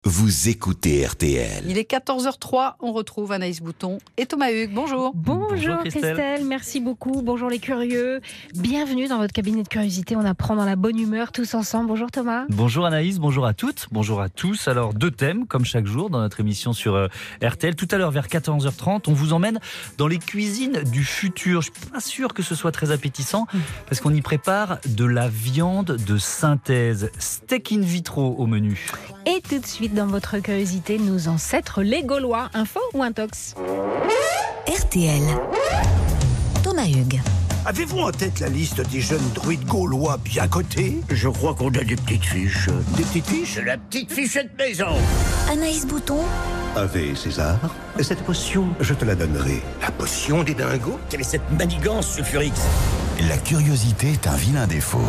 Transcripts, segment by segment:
Vous écoutez RTL. Il est 14h03, on retrouve Anaïs Bouton et Thomas Hugues. Bonjour. Bonjour Christelle, merci beaucoup. Bonjour les curieux. Bienvenue dans votre cabinet de curiosité. On apprend dans la bonne humeur tous ensemble. Bonjour Thomas. Bonjour Anaïs, bonjour à toutes, bonjour à tous. Alors 2 thèmes comme chaque jour dans notre émission sur RTL. Tout à l'heure vers 14h30, on vous emmène dans les cuisines du futur. Je ne suis pas sûr que ce soit très appétissant parce qu'on y prépare de la viande de synthèse. Steak in vitro au menu. Et tout de suite dans votre curiosité, nos ancêtres les Gaulois. Info ou intox? RTL. Thomas Hugues. Avez-vous en tête la liste des jeunes druides gaulois bien cotés? Je crois qu'on a des petites fiches. Des petites fiches? C'est la petite fichette maison. Anaïs Bouton. Ave César, cette potion, je te la donnerai. La potion des dingos? Quelle est cette manigance, sulfurix? La curiosité est un vilain défaut.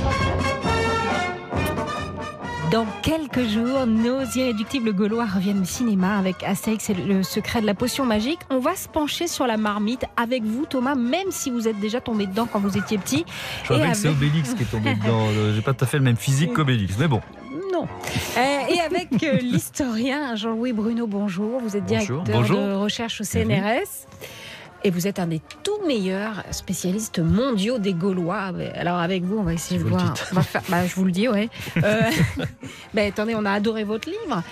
Dans quelques jours, nos irréductibles Gaulois reviennent au cinéma avec Astérix et le secret de la potion magique. On va se pencher sur la marmite avec vous, Thomas, même si vous êtes déjà tombé dedans quand vous étiez petit. Je crois que c'est Obélix qui est tombé dedans. J'ai pas tout à fait le même physique qu'Obélix, mais bon. Non. Et avec l'historien Jean-Louis Bruno, bonjour. Vous êtes directeur de recherche au CNRS. Et vous êtes un des tout meilleurs spécialistes mondiaux des Gaulois. Alors avec vous, on va essayer de voir. Je vous le dis, ouais. Attendez, on a adoré votre livre.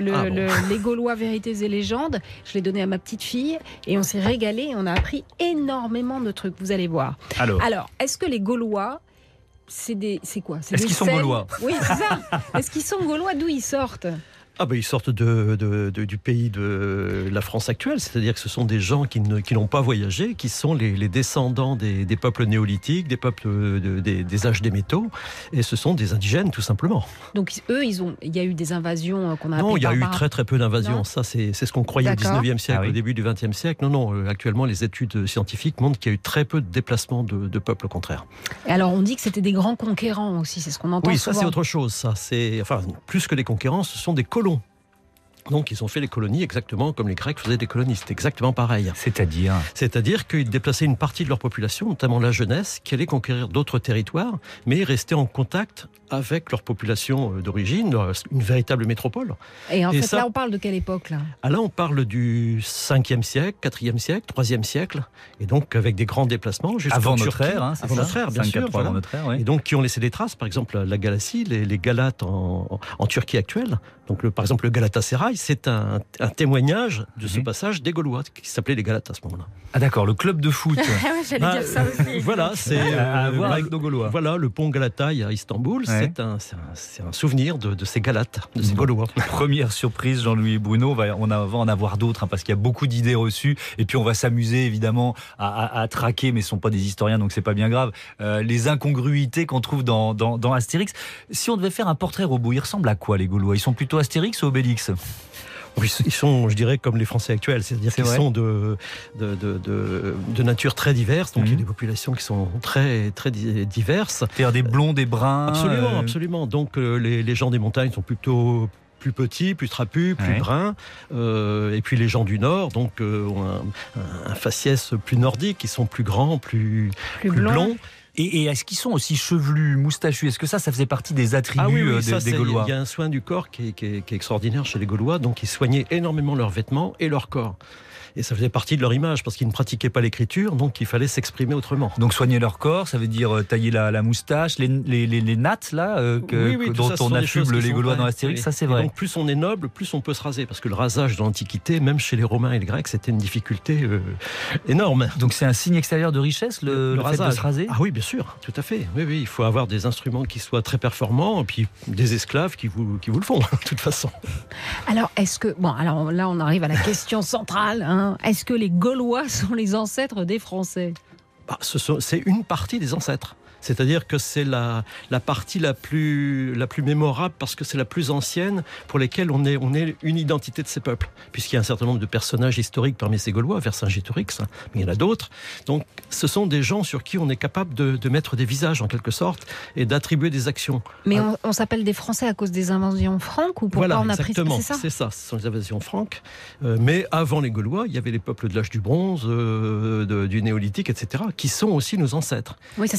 Les Gaulois, vérités et légendes. Je l'ai donné à ma petite fille et on s'est régalé. Et on a appris énormément de trucs. Vous allez voir. Alors, est-ce que les Gaulois, c'est quoi? Est-ce qu'ils sont Gaulois? Oui, c'est ça. Est-ce qu'ils sont Gaulois? D'où ils sortent? Ils sortent du pays de la France actuelle, c'est-à-dire que ce sont des gens qui n'ont pas voyagé, qui sont les descendants des peuples néolithiques, des peuples des âges des métaux, et ce sont des indigènes tout simplement. Donc eux, il y a eu des invasions qu'on a appelées barbares. Non, il y a eu très très peu d'invasions, ça c'est ce qu'on croyait au 19e siècle, au début du 20e siècle. Non, actuellement les études scientifiques montrent qu'il y a eu très peu de déplacements de peuples contraires. Et alors on dit que c'était des grands conquérants aussi, c'est ce qu'on entend souvent. Oui, ça c'est autre chose, plus que des conquérants, ce sont des colons. Donc ils ont fait les colonies exactement comme les Grecs faisaient des colonies, c'est exactement pareil. C'est-à-dire qu'ils déplaçaient une partie de leur population, notamment la jeunesse, qui allait conquérir d'autres territoires, mais rester en contact avec leur population d'origine, une véritable métropole. Et en fait, là on parle de quelle époque là? Là on parle du 5e siècle, 4e siècle, 3e siècle, et donc avec des grands déplacements jusqu'en avant Turquie. notre ère, avant notre ère, bien sûr. Avant notre ère, oui. Et donc qui ont laissé des traces, par exemple la Galatie, les Galates en Turquie actuelle. Donc par exemple le Galatasaray, c'est un témoignage de ce passage des Gaulois, qui s'appelaient les Galates à ce moment-là. Ah d'accord, le club de foot. J'allais dire ça aussi. Voilà, c'est à voir avec nos Gaulois. Voilà, le pont Galataï à Istanbul, c'est un souvenir de ces Galates, de ces Gaulois. Première surprise, Jean-Louis Bruno, on va en avoir d'autres, parce qu'il y a beaucoup d'idées reçues, et puis on va s'amuser évidemment à traquer, mais ce ne sont pas des historiens, donc c'est pas bien grave, les incongruités qu'on trouve dans Astérix. Si on devait faire un portrait robot, ils ressemblent à quoi les Gaulois? Ils sont plutôt Astérix ou Obélix? Ils sont, je dirais, comme les Français actuels, c'est-à-dire qu'ils sont de nature très diverse, donc il y a des populations qui sont très, très diverses. C'est-à-dire des blonds, des bruns. Absolument. Donc les gens des montagnes sont plutôt plus petits, plus trapus, plus bruns. Et puis les gens du Nord, donc, ont un faciès plus nordique, ils sont plus grands, plus blonds. Et est-ce qu'ils sont aussi chevelus, moustachus? Est-ce que ça faisait partie des attributs des Gaulois? Il y a un soin du corps qui est extraordinaire chez les Gaulois, donc ils soignaient énormément leurs vêtements et leur corps. Et ça faisait partie de leur image, parce qu'ils ne pratiquaient pas l'écriture, donc il fallait s'exprimer autrement. Donc soigner leur corps, ça veut dire tailler la moustache, les nattes là, dont on affuble les Gaulois dans Astérix, ça c'est vrai. Et donc plus on est noble, plus on peut se raser, parce que le rasage dans l'Antiquité, même chez les Romains et les Grecs, c'était une difficulté énorme. Donc c'est un signe extérieur de richesse, le fait de se raser? Ah oui, bien sûr, tout à fait. Oui, il faut avoir des instruments qui soient très performants, et puis des esclaves qui vous le font, de toute façon. Alors, alors là on arrive à la question centrale, est-ce que les Gaulois sont les ancêtres des Français? C'est une partie des ancêtres. C'est-à-dire que c'est la partie la plus mémorable, parce que c'est la plus ancienne, pour lesquelles on est une identité de ces peuples. Puisqu'il y a un certain nombre de personnages historiques parmi ces Gaulois, Vercingétorix, mais il y en a d'autres. Donc ce sont des gens sur qui on est capable de mettre des visages en quelque sorte, et d'attribuer des actions. Mais on s'appelle des Français à cause des invasions franques, ou pourquoi on a pris ça? C'est ça, ce sont les invasions franques. Mais avant les Gaulois, il y avait les peuples de l'âge du bronze, du néolithique, etc., qui sont aussi nos ancêtres. Oui, ça c'est sédimentaire.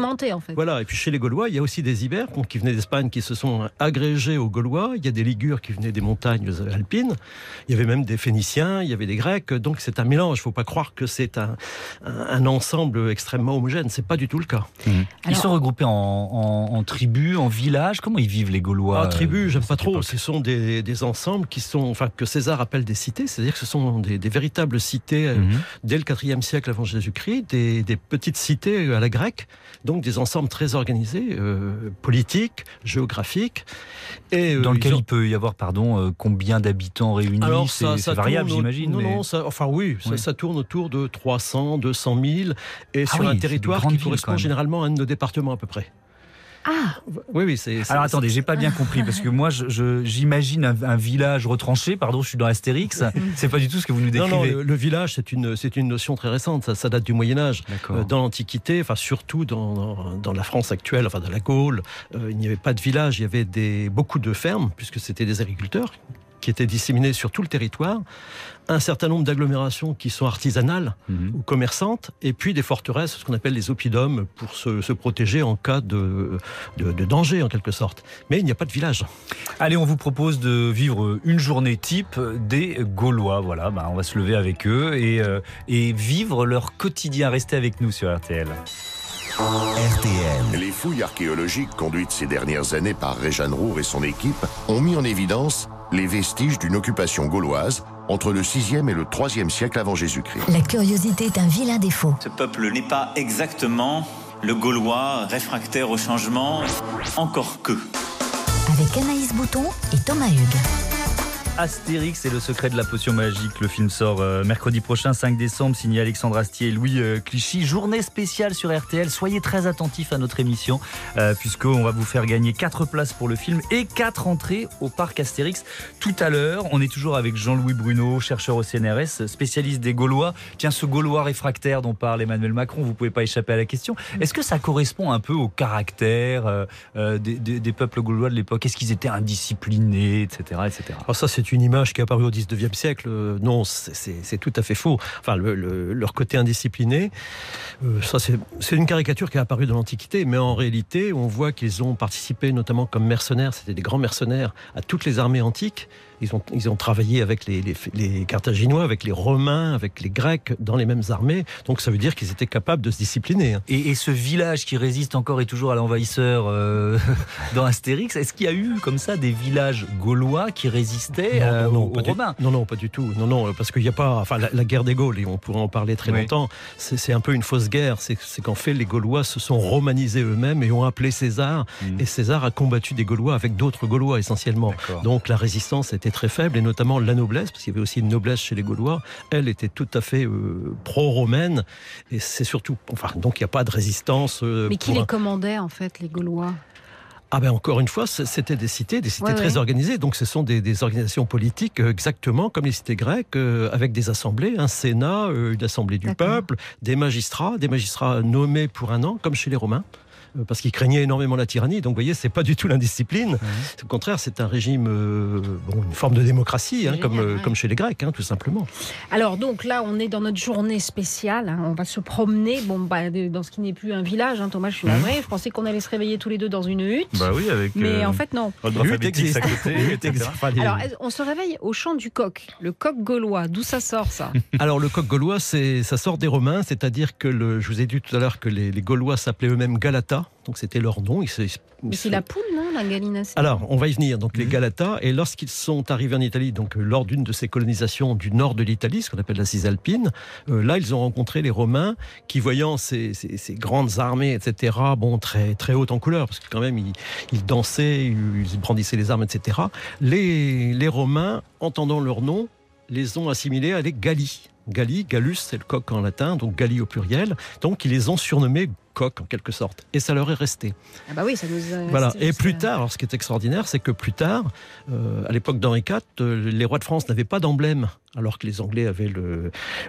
agrémenté en fait. Voilà, et puis chez les Gaulois, il y a aussi des Ibères qui venaient d'Espagne, qui se sont agrégés aux Gaulois. Il y a des Ligures qui venaient des montagnes alpines. Il y avait même des Phéniciens, il y avait des Grecs. Donc c'est un mélange. Il ne faut pas croire que c'est un ensemble extrêmement homogène. C'est pas du tout le cas. Ils sont regroupés en tribus, en villages. Comment ils vivent les Gaulois? Tribus, j'aime pas trop. Ce sont des ensembles que César appelle des cités. C'est-à-dire que ce sont des véritables cités dès le IVe siècle avant Jésus-Christ, des petites cités à la grecque, donc des ensembles très organisés, politiques, géographiques. Et, dans lequel il peut y avoir, combien d'habitants réunis? Alors, c'est variable, j'imagine. Non, ça tourne autour de 300, 200 000, et sur un territoire qui correspond généralement à un de nos départements à peu près. Ah Oui, alors attendez, j'ai pas bien compris, parce que moi j'imagine un village retranché, je suis dans Astérix, c'est pas du tout ce que vous nous décrivez. Non, le village c'est une notion très récente, ça date du Moyen-Âge. Dans l'Antiquité, surtout dans la France actuelle, dans la Gaule, il n'y avait pas de village, il y avait beaucoup de fermes, puisque c'était des agriculteurs qui étaient disséminés sur tout le territoire, un certain nombre d'agglomérations qui sont artisanales ou commerçantes, et puis des forteresses, ce qu'on appelle les oppidums, pour se protéger en cas de danger, en quelque sorte. Mais il n'y a pas de village. Allez, on vous propose de vivre une journée type des Gaulois. Voilà, on va se lever avec eux et vivre leur quotidien. Restez avec nous sur RTL. RTL. Les fouilles archéologiques conduites ces dernières années par Réjeanne Roure et son équipe ont mis en évidence les vestiges d'une occupation gauloise entre le 6e et le 3e siècle avant Jésus-Christ. La curiosité est un vilain défaut. Ce peuple n'est pas exactement le Gaulois réfractaire au changement, encore que. Avec Anaïs Bouton et Thomas Hugues. Astérix et le secret de la potion magique. Le film sort mercredi prochain, 5 décembre, signé Alexandre Astier et Louis Clichy. Journée spéciale sur RTL. Soyez très attentifs à notre émission, puisqu'on va vous faire gagner 4 places pour le film et 4 entrées au parc Astérix tout à l'heure. On est toujours avec Jean-Louis Bruno, chercheur au CNRS, spécialiste des Gaulois. Tiens, ce Gaulois réfractaire dont parle Emmanuel Macron, vous ne pouvez pas échapper à la question. Est-ce que ça correspond un peu au caractère des peuples gaulois de l'époque? Est-ce qu'ils étaient indisciplinés, etc. Alors ça, c'est une image qui est apparue au XIXe siècle. Non, c'est tout à fait faux. Leur côté indiscipliné, ça c'est une caricature qui est apparue dans l'Antiquité, mais en réalité, on voit qu'ils ont participé, notamment comme mercenaires, c'était des grands mercenaires, à toutes les armées antiques. Ils ont travaillé avec les Carthaginois, avec les Romains, avec les Grecs, dans les mêmes armées. Donc ça veut dire qu'ils étaient capables de se discipliner. Et ce village qui résiste encore et toujours à l'envahisseur dans Astérix, est-ce qu'il y a eu comme ça des villages gaulois qui résistaient aux Romains? Non, pas du tout. Non, parce qu'il n'y a pas... la guerre des Gaules, et on pourrait en parler très longtemps, c'est un peu une fausse guerre. C'est qu'en fait, les Gaulois se sont romanisés eux-mêmes et ont appelé César. Et César a combattu des Gaulois avec d'autres Gaulois, essentiellement. D'accord. Donc la résistance était très faible, et notamment la noblesse, parce qu'il y avait aussi une noblesse chez les Gaulois, elle était tout à fait pro-romaine, et c'est surtout... donc il n'y a pas de résistance... Mais qui les commandait, en fait, les Gaulois? Encore une fois, c'était des cités très organisées. Donc ce sont des organisations politiques exactement comme les cités grecques, avec des assemblées, un sénat, une assemblée du peuple, des magistrats nommés pour un an, comme chez les Romains. Parce qu'ils craignaient énormément la tyrannie. Donc, vous voyez, c'est pas du tout l'indiscipline. Au contraire, c'est un régime, une forme de démocratie, comme chez les Grecs, tout simplement. Alors, donc là, on est dans notre journée spéciale. On va se promener dans ce qui n'est plus un village. Thomas, je suis navré. Je pensais qu'on allait se réveiller tous les deux dans une hutte. Bah oui, avec. Mais en fait, non. Hutte existe à côté. Alors, on se réveille au chant du coq. Le coq gaulois. D'où ça sort, ça? Alors, le coq gaulois, ça sort des Romains. C'est-à-dire que je vous ai dit tout à l'heure que les Gaulois s'appelaient eux-mêmes Galata. Donc c'était leur nom. Mais c'est la poule, non, la gallinacée? Alors, on va y venir. Donc les Galatas, et lorsqu'ils sont arrivés en Italie, donc lors d'une de ces colonisations du nord de l'Italie, ce qu'on appelle la Cisalpine, là ils ont rencontré les Romains qui, voyant ces grandes armées, etc., très très hautes en couleur, parce que quand même ils dansaient, ils brandissaient les armes, etc. Les Romains, entendant leur nom, les ont assimilés à des Galli. Galli, Gallus, c'est le coq en latin, donc Galli au pluriel. Donc ils les ont surnommés coq en quelque sorte, et ça leur est resté. Ah bah oui, ça nous a... Voilà. Et plus tard, alors ce qui est extraordinaire, c'est que plus tard, à l'époque d'Henri IV, les rois de France n'avaient pas d'emblème, alors que les Anglais avaient le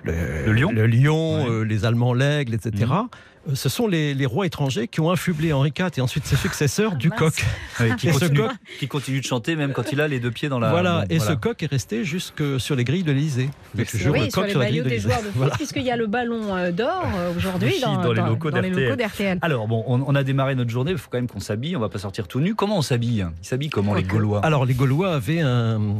lion, les Allemands l'aigle, etc. Ce sont les rois étrangers qui ont affublé Henri IV et ensuite ses successeurs du coq. Qui continue de chanter même quand il a les deux pieds dans la... Voilà, ce coq est resté jusque sur les grilles de l'Élysée. Sur les maillots des joueurs de foot, puisqu'il y a le ballon d'or aujourd'hui dans les locaux plateau d'RTL. Alors bon, on a démarré notre journée, il faut quand même qu'on s'habille, on va pas sortir tout nu. Comment on s'habille ? Ils s'habillent comment les Gaulois ? Alors les Gaulois avaient un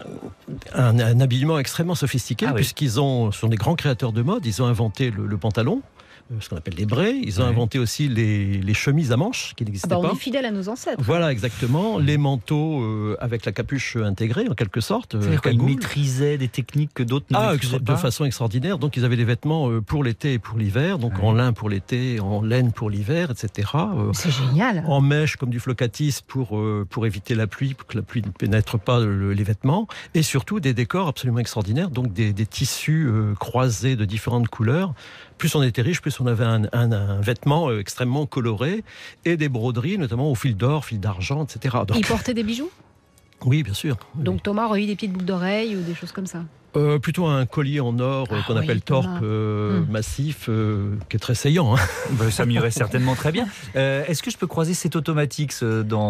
habillement extrêmement sophistiqué, puisqu'ils sont des grands créateurs de mode. Ils ont inventé le pantalon, ce qu'on appelle les braies. Ils ont inventé aussi les chemises à manches qui n'existaient pas. On est fidèle à nos ancêtres. Voilà, exactement. Les manteaux avec la capuche intégrée, en quelque sorte. C'est-à-dire qu'ils maîtrisaient des techniques que d'autres ne maîtrisaient pas. De façon extraordinaire. Donc, ils avaient des vêtements pour l'été et pour l'hiver. Donc, en lin pour l'été, en laine pour l'hiver, etc. C'est génial. En mèche, comme du flocatis, pour éviter la pluie, pour que la pluie ne pénètre pas les vêtements. Et surtout, des décors absolument extraordinaires. Donc, des tissus croisés de différentes couleurs. Plus on était riche, plus on avait un vêtement extrêmement coloré et des broderies, notamment au fil d'or, fil d'argent, etc. Donc... Ils portaient des bijoux ? Oui, bien sûr. Donc Thomas aurait eu des petites boucles d'oreilles ou des choses comme ça ? Plutôt un collier en or qu'on appelle torpe massif, qui est très saillant. Hein. Ça m'irait certainement très bien. Est-ce que je peux croiser cet Automatix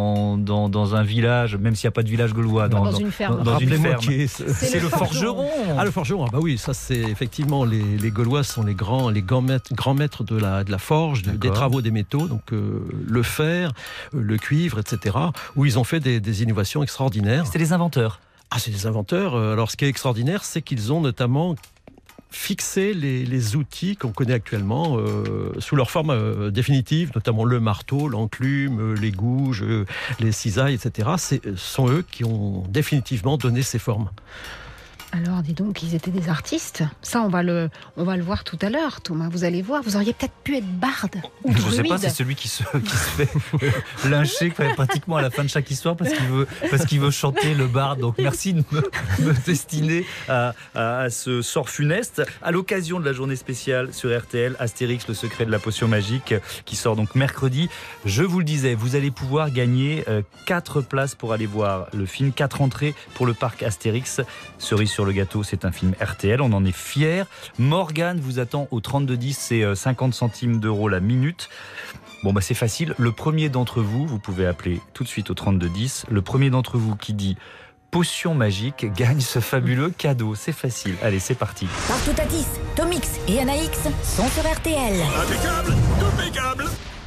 dans un village, même s'il n'y a pas de village gaulois, dans une ferme. Dans une ferme. C'est le forgeron. Ah, le forgeron. Ah bah oui, ça c'est effectivement les Gaulois sont les grands maîtres de la forge, des travaux des métaux, donc le fer, le cuivre, etc. Où ils ont fait des innovations extraordinaires. C'était les inventeurs. Ah, c'est des inventeurs. Alors, ce qui est extraordinaire, c'est qu'ils ont notamment fixé les outils qu'on connaît actuellement sous leur forme définitive, notamment le marteau, l'enclume, les gouges, les cisailles, etc. Ce sont eux qui ont définitivement donné ces formes. Alors, dis donc, ils étaient des artistes. Ça, on va le voir tout à l'heure, Thomas. Vous allez voir, vous auriez peut-être pu être barde ou druide. Je ne sais pas, c'est celui qui se fait lyncher pratiquement à la fin de chaque histoire parce qu'il veut chanter le barde. Donc, merci de me destiner à ce sort funeste. À l'occasion de la journée spéciale sur RTL, Astérix, le secret de la potion magique, qui sort donc mercredi. Je vous le disais, vous allez pouvoir gagner 4 places pour aller voir le film, 4 entrées pour le parc Astérix. Cerise sur le gâteau, c'est un film RTL, on en est fiers. Morgane vous attend au 3210, c'est 50 centimes d'euros la minute. Bon c'est facile, le premier d'entre vous, vous pouvez appeler tout de suite au 3210, le premier d'entre vous qui dit potion magique gagne ce fabuleux cadeau, c'est facile. Allez, c'est parti. Partoutatis, Tomix et Anaïs sont sur RTL. Impeccable, impeccable.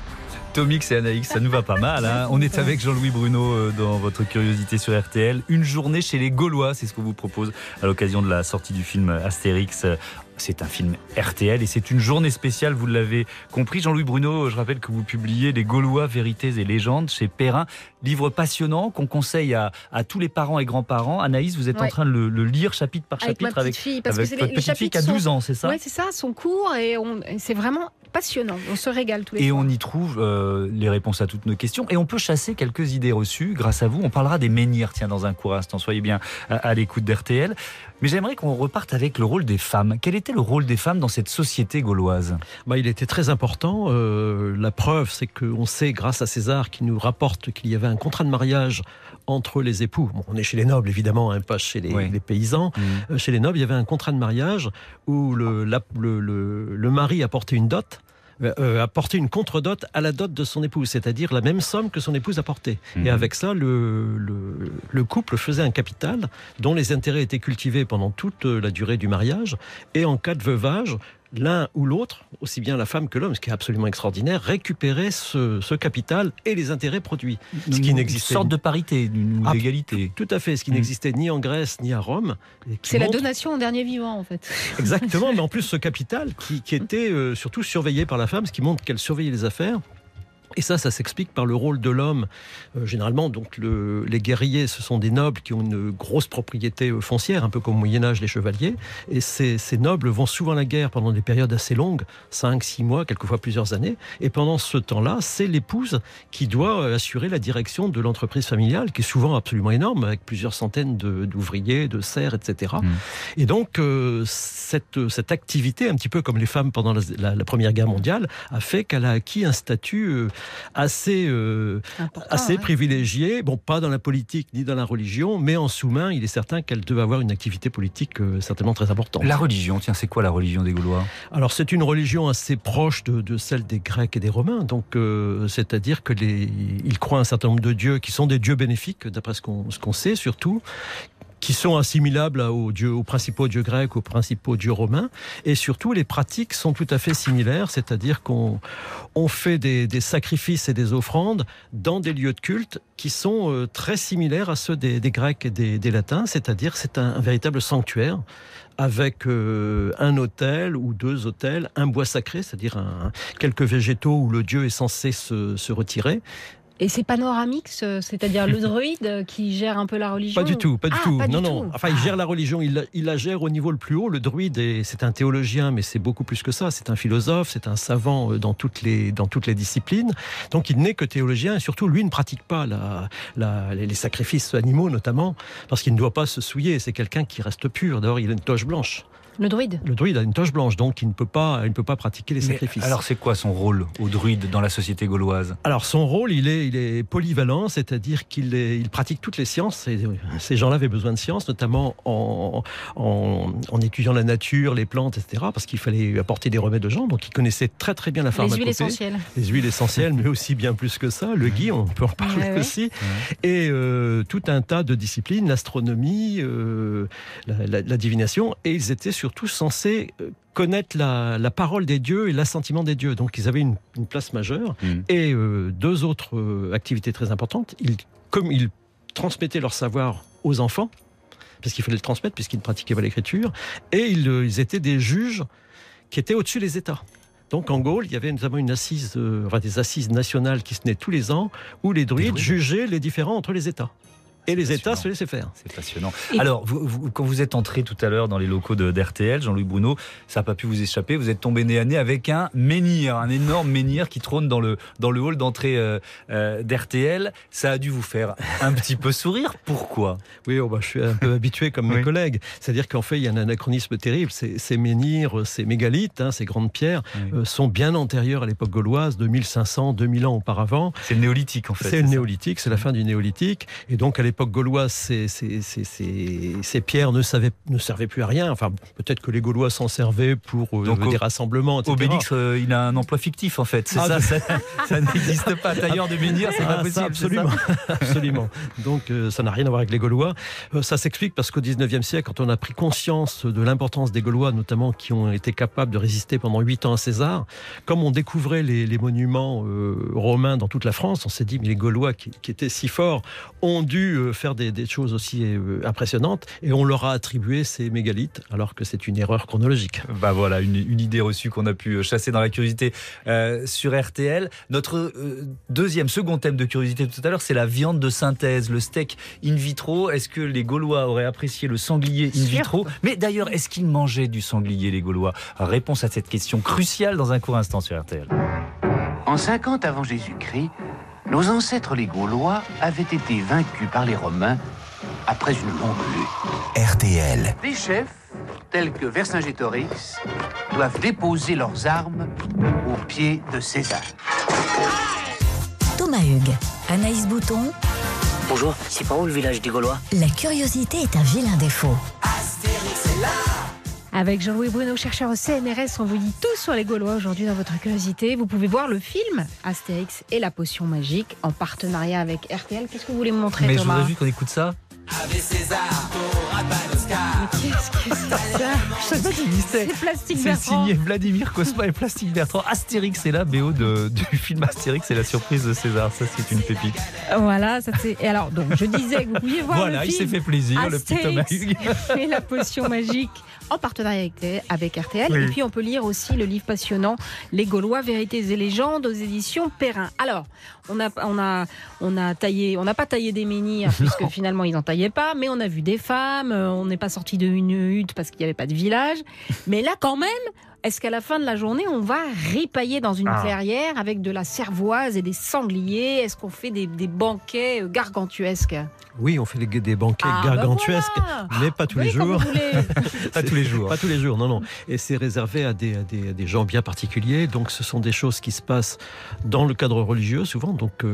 Tomix et Anaïs, ça nous va pas mal. Hein. On est avec Jean-Louis Bruno dans votre curiosité sur RTL. Une journée chez les Gaulois, c'est ce qu'on vous propose à l'occasion de la sortie du film Astérix. C'est un film RTL et c'est une journée spéciale, vous l'avez compris. Jean-Louis Bruno, je rappelle que vous publiez Les Gaulois, vérités et légendes chez Perrin. Livre passionnant qu'on conseille à tous les parents et grands-parents. Anaïs, vous êtes en train de le lire chapitre par chapitre avec votre petite fille qui a 12 ans, c'est ça ? Oui, c'est ça, son cours et c'est vraiment passionnant. On se régale tous les soirs. Et soirs. on y trouve les réponses à toutes nos questions et on peut chasser quelques idées reçues grâce à vous. On parlera des menhirs, tiens, dans un court instant. Soyez bien à l'écoute d'RTL. Mais j'aimerais qu'on reparte avec le rôle des femmes. Quel était le rôle des femmes dans cette société gauloise ? Il était très important. La preuve, c'est qu'on sait, grâce à César, qui nous rapporte qu'il y avait un contrat de mariage entre les époux. Bon, on est chez les nobles, évidemment, hein, pas chez les paysans. Chez les nobles, il y avait un contrat de mariage où le mari apportait une dot, apporter une contre-dot à la dot de son épouse, c'est-à-dire la même somme que son épouse apportait. Et avec ça, le couple faisait un capital dont les intérêts étaient cultivés pendant toute la durée du mariage. Et en cas de veuvage, l'un ou l'autre, aussi bien la femme que l'homme, ce qui est absolument extraordinaire, récupérait ce capital et les intérêts produits. Ce qui n'existait... Une sorte de parité, d'égalité. Tout à fait, ce qui n'existait ni en Grèce ni à Rome. C'est la donation en dernier vivant, en fait. Exactement, mais en plus ce capital qui était surtout surveillé par la femme, ce qui montre qu'elle surveillait les affaires. Et ça s'explique par le rôle de l'homme. Généralement, donc, les guerriers, ce sont des nobles qui ont une grosse propriété foncière, un peu comme au Moyen-Âge, les chevaliers. Et ces nobles vont souvent à la guerre pendant des périodes assez longues, 5, 6 mois, quelquefois plusieurs années. Et pendant ce temps-là, c'est l'épouse qui doit assurer la direction de l'entreprise familiale, qui est souvent absolument énorme, avec plusieurs centaines d'ouvriers, de serfs, etc. Et donc, cette activité, un petit peu comme les femmes pendant la Première Guerre mondiale, a fait qu'elle a acquis un statut assez privilégié, bon, pas dans la politique ni dans la religion, mais en sous-main, il est certain qu'elle devait avoir une activité politique certainement très importante. La religion, tiens, c'est quoi la religion des Gaulois ? Alors, c'est une religion assez proche de celle des Grecs et des Romains, donc c'est-à-dire que ils croient un certain nombre de dieux qui sont des dieux bénéfiques, d'après ce qu'on sait surtout, qui sont assimilables aux principaux dieux grecs, aux principaux dieux romains. Et surtout, les pratiques sont tout à fait similaires, c'est-à-dire qu'on fait des sacrifices et des offrandes dans des lieux de culte qui sont très similaires à ceux des Grecs et des Latins, c'est-à-dire c'est un véritable sanctuaire avec un autel ou 2 autels, un bois sacré, c'est-à-dire quelques végétaux où le dieu est censé se retirer. Et c'est panoramique, c'est-à-dire le druide qui gère un peu la religion? Pas du tout. Non. Enfin, il gère la religion, il la gère au niveau le plus haut. Le druide, c'est un théologien, mais c'est beaucoup plus que ça. C'est un philosophe, c'est un savant dans toutes les disciplines. Donc, il n'est que théologien et surtout, lui ne pratique pas les sacrifices animaux, notamment, parce qu'il ne doit pas se souiller. C'est quelqu'un qui reste pur. D'ailleurs, il a une toge blanche. Le druide a une toge blanche, donc il ne peut pas pratiquer les sacrifices. Alors c'est quoi son rôle au druide dans la société gauloise? Alors son rôle, il est polyvalent, c'est-à-dire qu'il pratique toutes les sciences. Et ces gens-là avaient besoin de sciences, notamment en étudiant la nature, les plantes, etc. Parce qu'il fallait apporter des remèdes aux gens, donc il connaissait très très bien la pharmacopée. Les huiles essentielles, mais aussi bien plus que ça. Le ghee, on peut en parler aussi. Et tout un tas de disciplines, l'astronomie, la divination, et ils étaient surtout censés connaître la parole des dieux et l'assentiment des dieux. Donc ils avaient une place majeure. Et 2 autres activités très importantes. Comme ils transmettaient leur savoir aux enfants, parce qu'il fallait le transmettre, puisqu'ils ne pratiquaient pas l'écriture, et ils étaient des juges qui étaient au-dessus des États. Donc en Gaule, il y avait notamment des assises nationales qui se tenaient tous les ans, où les druides jugeaient les différends entre les États. Et les États se laissaient faire. C'est passionnant. Alors, quand vous êtes entré tout à l'heure dans les locaux d'RTL, Jean-Louis Bruno, ça n'a pas pu vous échapper, vous êtes tombé nez à nez avec un menhir, un énorme menhir qui trône dans le hall d'entrée d'RTL. Ça a dû vous faire un petit peu sourire. Pourquoi ? Oui, je suis un peu habitué comme mes collègues. C'est-à-dire qu'en fait, il y a un anachronisme terrible. Ces menhirs, ces mégalithes, ces grandes pierres, sont bien antérieurs à l'époque gauloise, de 1500, 2000 ans auparavant. C'est le néolithique, en fait. C'est le néolithique, c'est la fin du néolithique. Et donc, à l'époque gauloise, ces pierres ne servaient plus à rien. Enfin, peut-être que les Gaulois s'en servaient pour des rassemblements, etc. Obélix, il a un emploi fictif, en fait. C'est ça n'existe pas. Tailleur de menhir, c'est pas possible. Absolument. Absolument. Donc, ça n'a rien à voir avec les Gaulois. Ça s'explique parce qu'au 19e siècle, quand on a pris conscience de l'importance des Gaulois, notamment qui ont été capables de résister pendant 8 ans à César, comme on découvrait les monuments romains dans toute la France, on s'est dit, mais les Gaulois qui étaient si forts ont dû faire des choses aussi impressionnantes, et on leur a attribué ces mégalithes, alors que c'est une erreur chronologique. Voilà, une idée reçue qu'on a pu chasser dans la curiosité sur RTL. Notre second thème de curiosité tout à l'heure, c'est la viande de synthèse, le steak in vitro. Est-ce que les Gaulois auraient apprécié le sanglier in vitro ? Mais d'ailleurs, est-ce qu'ils mangeaient du sanglier, les Gaulois ? Réponse à cette question cruciale dans un court instant sur RTL. En 50 avant Jésus-Christ, nos ancêtres les Gaulois avaient été vaincus par les Romains après une longue lutte. RTL. Les chefs, tels que Vercingétorix, doivent déposer leurs armes aux pieds de César. Thomas Hugues, Anaïs Bouton. Bonjour, c'est par où le village des Gaulois ? La curiosité est un vilain défaut. Astérix est là. Avec Jean-Louis Bruno, chercheur au CNRS, on vous dit tout sur les Gaulois aujourd'hui dans votre curiosité. Vous pouvez voir le film Astérix et la potion magique en partenariat avec RTL. Qu'est-ce que vous voulez me montrer, Thomas ? Mais je voudrais juste qu'on écoute ça. Avec César, Oscar. Mais qu'est-ce que c'est ça ? Je sais pas si c'est Plastique c'est Bertrand. signé Vladimir Cosma et Plastique Bertrand. Astérix, c'est la BO du film Astérix et la surprise de César. Ça, c'est une pépite. Voilà, ça c'est. Et alors, donc, je disais que vous pouviez voir voilà, le film. Il s'est fait plaisir, Astérix le petit Thomas Hugues. et la potion magique en partenariat avec RTL. Oui. Et puis, on peut lire aussi le livre passionnant Les Gaulois, vérités et légendes aux éditions Perrin. Alors, on n'a pas taillé des menhirs puisque finalement ils n'en taillaient pas, mais on a vu des femmes, on n'est pas sorti d'une hutte parce qu'il n'y avait pas de village. Mais là quand même, est-ce qu'à la fin de la journée on va ripailler dans une clairière avec de la cervoise et des sangliers ? Est-ce qu'on fait des banquets gargantuesques ? Oui, on fait des banquets gargantuesques, mais pas tous les jours. Pas tous les jours. Pas tous les jours, non. Et c'est réservé à des gens bien particuliers. Donc, ce sont des choses qui se passent dans le cadre religieux, souvent. Donc,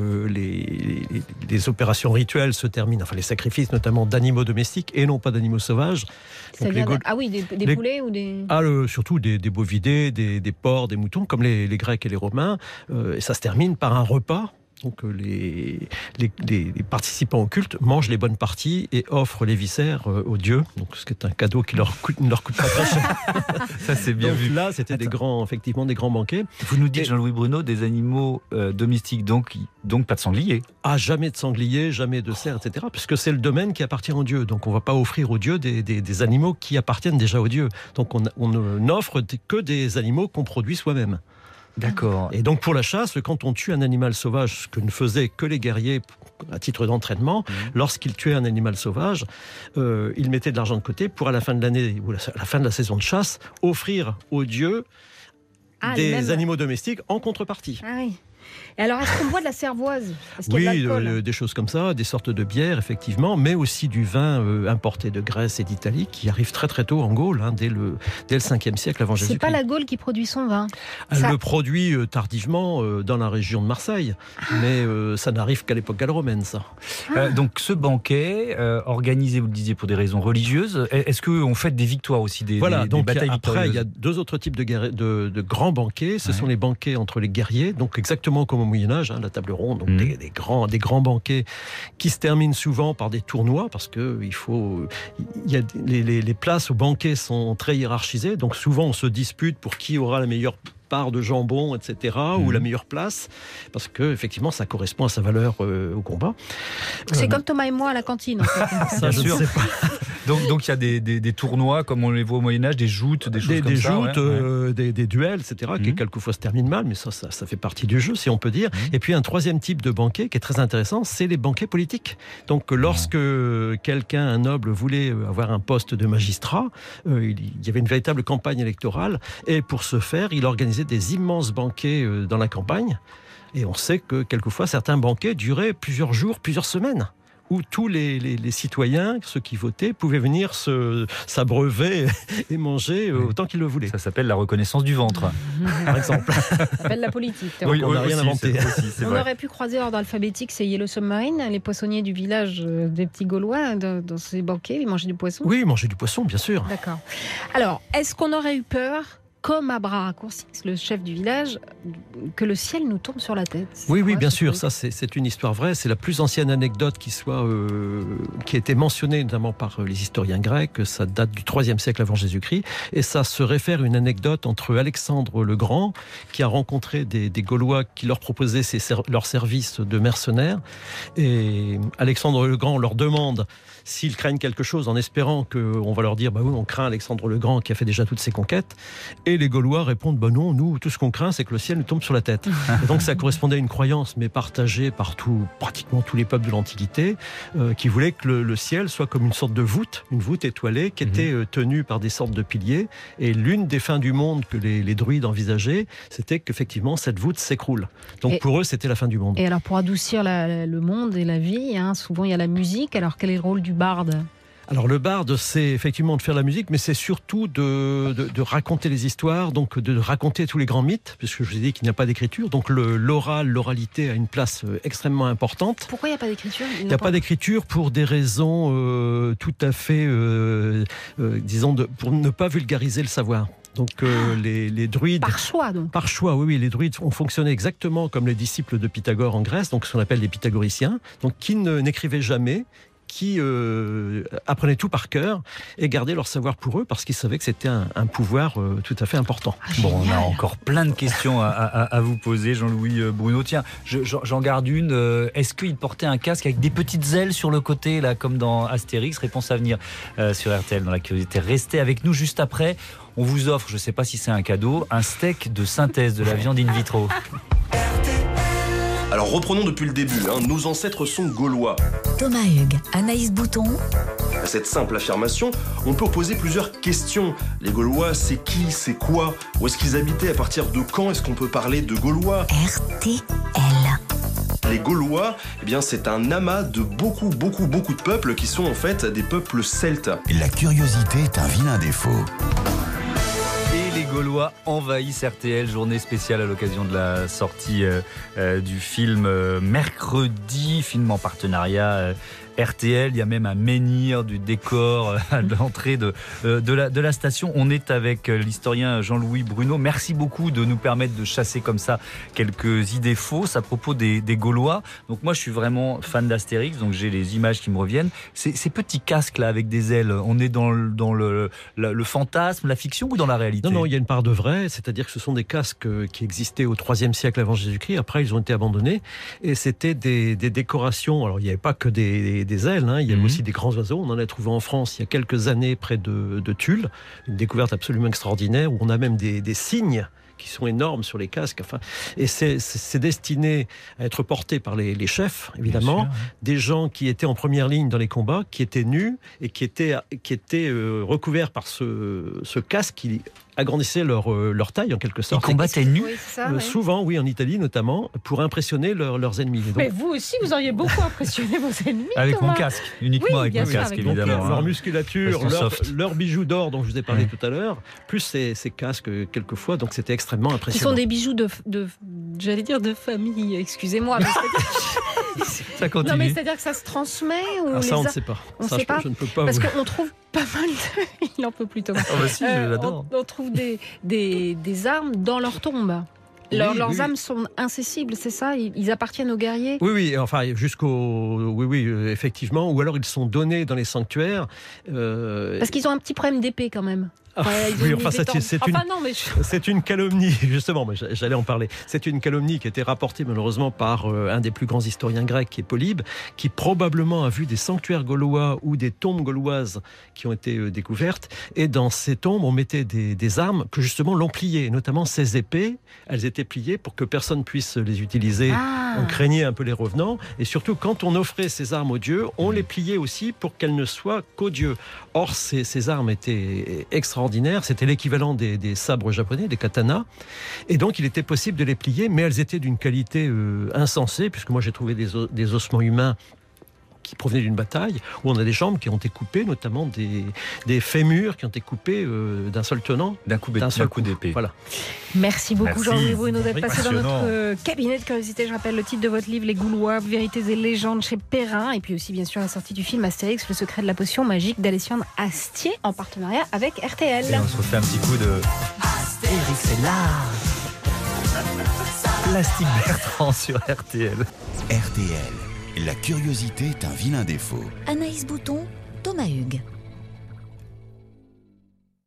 les opérations rituelles se terminent, enfin, les sacrifices, notamment d'animaux domestiques et non pas d'animaux sauvages. Donc, des poulets ou des... Surtout des bovidés, des porcs, des moutons, comme les Grecs et les Romains. Et ça se termine par un repas Donc les participants au culte mangent les bonnes parties et offrent les viscères aux dieux, donc ce qui est un cadeau qui ne leur coûte pas très cher. Ça c'est bien vu. Là, c'était effectivement des grands banquets. Vous nous dites, Jean-Louis Bruno, des animaux domestiques, donc pas de sanglier. Ah, jamais de sanglier, jamais de cerf, etc. Puisque c'est le domaine qui appartient aux dieux. Donc on ne va pas offrir aux dieux des animaux qui appartiennent déjà aux dieux. Donc on n'offre que des animaux qu'on produit soi-même. D'accord. Et donc pour la chasse, quand on tue un animal sauvage, ce que ne faisaient que les guerriers à titre d'entraînement, lorsqu'ils tuaient un animal sauvage, ils mettaient de l'argent de côté pour à la fin de l'année ou à la fin de la saison de chasse, offrir aux dieux des animaux domestiques en contrepartie. Ah oui. Et alors, est-ce qu'on boit de la cervoise? Oui, des choses comme ça, des sortes de bières, effectivement, mais aussi du vin importé de Grèce et d'Italie, qui arrive très très tôt en Gaule, dès le 5e siècle avant Jésus-Christ. C'est pas la Gaule qui produit son vin? Elle le produit tardivement dans la région de Marseille, mais ça n'arrive qu'à l'époque gallo-romaine, ça. Donc ce banquet, organisé, vous le disiez, pour des raisons religieuses, est-ce qu'on fête des victoires aussi, des batailles victorieuses? Après, il y a deux autres types de grands banquets. Ce sont les banquets entre les guerriers, donc exactement comme au Moyen-Âge, la table ronde, donc des grands banquets qui se terminent souvent par des tournois, parce que les places aux banquets sont très hiérarchisées, donc souvent on se dispute pour qui aura la meilleure part de jambon, etc., ou la meilleure place, parce que effectivement ça correspond à sa valeur au combat. C'est comme Thomas et moi à la cantine, en fait. Ça, je ne sais pas. Donc il y a des tournois comme on les voit au Moyen-Âge, des joutes, des choses comme ça. Des duels, etc., qui quelquefois se terminent mal, mais ça fait partie du jeu, si on peut dire. Et puis un troisième type de banquet qui est très intéressant, c'est les banquets politiques. Donc lorsque un noble voulait avoir un poste de magistrat, il y avait une véritable campagne électorale, et pour ce faire, il organisait des immenses banquets dans la campagne. Et on sait que quelquefois, certains banquets duraient plusieurs jours, plusieurs semaines, où tous les citoyens, ceux qui votaient, pouvaient venir s'abreuver et manger autant qu'ils le voulaient. Ça s'appelle la reconnaissance du ventre, par exemple. Ça s'appelle la politique. Oui, on n'a rien inventé. On aurait pu croiser l'ordre alphabétique, c'est Yellow Submarine, les poissonniers du village des petits Gaulois, dans ces banquets, ils mangeaient du poisson. Oui, ils mangeaient du poisson, bien sûr. D'accord. Alors, est-ce qu'on aurait eu peur, comme à bras raccourcis, le chef du village, que le ciel nous tombe sur la tête? Oui, bien sûr, ça c'est une histoire vraie. C'est la plus ancienne anecdote qui a été mentionnée notamment par les historiens grecs. Ça date du IIIe siècle avant Jésus-Christ. Et ça se réfère à une anecdote entre Alexandre le Grand, qui a rencontré des Gaulois qui leur proposaient leurs services de mercenaires. Et Alexandre le Grand leur demande s'ils craignent quelque chose, en espérant qu'on va leur dire oui, on craint Alexandre le Grand qui a fait déjà toutes ses conquêtes. Et les Gaulois répondent non, nous, tout ce qu'on craint, c'est que le ciel nous tombe sur la tête. Et donc ça correspondait à une croyance, mais partagée par pratiquement tous les peuples de l'Antiquité, qui voulaient que le ciel soit comme une sorte de voûte, une voûte étoilée qui était tenue par des sortes de piliers. Et l'une des fins du monde que les druides envisageaient, c'était qu'effectivement cette voûte s'écroule. Donc pour eux, c'était la fin du monde. Et alors pour adoucir le monde et la vie, souvent il y a la musique. Alors quel est le rôle du barde? Alors le barde, c'est effectivement de faire la musique, mais c'est surtout de raconter les histoires, donc de raconter tous les grands mythes, puisque je vous ai dit qu'il n'y a pas d'écriture. Donc l'oralité a une place extrêmement importante. Pourquoi il n'y a pas d'écriture? Il n'y a pas d'écriture pour des raisons tout à fait, disons, pour ne pas vulgariser le savoir. Donc les druides... Par choix, donc. Par choix, oui. Les druides ont fonctionné exactement comme les disciples de Pythagore en Grèce, donc ce qu'on appelle les pythagoriciens, donc qui n'écrivaient jamais, qui apprenaient tout par cœur et gardaient leur savoir pour eux parce qu'ils savaient que c'était un pouvoir tout à fait important. Bon, on a encore plein de questions à vous poser, Jean-Louis Bruno. Tiens, j'en garde une. Est-ce qu'il portait un casque avec des petites ailes sur le côté, là, comme dans Astérix? Réponse à venir sur RTL dans la curiosité. Restez avec nous juste après. On vous offre, je ne sais pas si c'est un cadeau, un steak de synthèse de la viande in vitro. Alors reprenons depuis le début, nos ancêtres sont gaulois. Thomas Hugues, Anaïs Bouton. À cette simple affirmation, on peut poser plusieurs questions. Les Gaulois, c'est qui, c'est quoi? Où est-ce qu'ils habitaient? À partir de quand est-ce qu'on peut parler de Gaulois? RTL. Les Gaulois, c'est un amas de beaucoup de peuples qui sont en fait des peuples celtes. La curiosité est un vilain défaut. Les Gaulois envahissent RTL, journée spéciale à l'occasion de la sortie du film Mercredi, film en partenariat RTL. Il y a même un menhir du décor à l'entrée de la station. On est avec l'historien Jean-Louis Bruno. Merci beaucoup de nous permettre de chasser comme ça quelques idées fausses à propos des Gaulois. Donc moi, je suis vraiment fan d'Astérix, donc j'ai les images qui me reviennent. Ces petits casques là avec des ailes, on est dans le fantasme, la fiction ou dans la réalité ? Non, il y a une part de vrai, c'est-à-dire que ce sont des casques qui existaient au IIIe siècle avant Jésus-Christ. Après, ils ont été abandonnés et c'était des décorations. Alors, il n'y avait pas que des ailes, hein. Il y avait aussi des grands oiseaux. On en a trouvé en France il y a quelques années près de Tulle, une découverte absolument extraordinaire où on a même des cygnes qui sont énormes sur les casques. Enfin, et c'est destiné à être porté par les chefs, évidemment, des gens qui étaient en première ligne dans les combats, qui étaient nus et qui étaient recouverts par ce casque qui agrandissait leur taille en quelque sorte. Ils combattaient nus ? Souvent, oui, en Italie notamment, pour impressionner leurs ennemis. Donc, mais vous aussi, vous auriez beaucoup impressionné vos ennemis. Avec Thomas. mon casque, uniquement avec mon casque, évidemment. Donc, leur musculature, leurs bijoux d'or dont je vous ai parlé tout à l'heure, plus ces casques quelquefois, donc c'était extrêmement impressionnant. Ce sont des bijoux j'allais dire de famille, excusez-moi. Mais ça continue. Non, mais c'est-à-dire que ça se transmet ou ça, on ne sait pas. Je ne peux pas. Parce qu'on trouve pas mal de... Il en peut plus, Thomas. Si, j'adore. On trouve des armes dans leur tombe. Leurs âmes sont incessibles, c'est ça ? Ils appartiennent aux guerriers ? Oui, enfin effectivement. Ou alors ils sont donnés dans les sanctuaires. Parce qu'ils ont un petit problème d'épée quand même. C'est une calomnie, justement, mais j'allais en parler. C'est une calomnie qui a été rapportée malheureusement par un des plus grands historiens grecs, qui est Polybe, qui probablement a vu des sanctuaires gaulois ou des tombes gauloises qui ont été découvertes. Et dans ces tombes, on mettait des armes que justement l'on pliait, notamment ces épées. Elles étaient pliées pour que personne puisse les utiliser. On craignait un peu les revenants. Et surtout, quand on offrait ces armes aux dieux, on les pliait aussi pour qu'elles ne soient qu'aux dieux. Or, ces armes étaient extraordinaires. C'était l'équivalent des sabres japonais, des katanas. Et donc, il était possible de les plier, mais elles étaient d'une qualité insensée, puisque moi, j'ai trouvé des ossements humains qui provenaient d'une bataille, où on a des jambes qui ont été coupées, notamment des fémurs qui ont été coupés d'un seul tenant. D'un coup d'épée. Voilà. Merci beaucoup Jean-Louis Bruno d'être passé dans notre cabinet de curiosité. Je rappelle le titre de votre livre, Les Gaulois, vérités et légendes chez Perrin. Et puis aussi bien sûr la sortie du film Astérix, le secret de la potion magique d'Alessiane Astier en partenariat avec RTL. Et on se refait un petit coup de Astérix est là. Plastique Bertrand sur RTL. RTL. La curiosité est un vilain défaut. Anaïs Bouton, Thomas Hugues.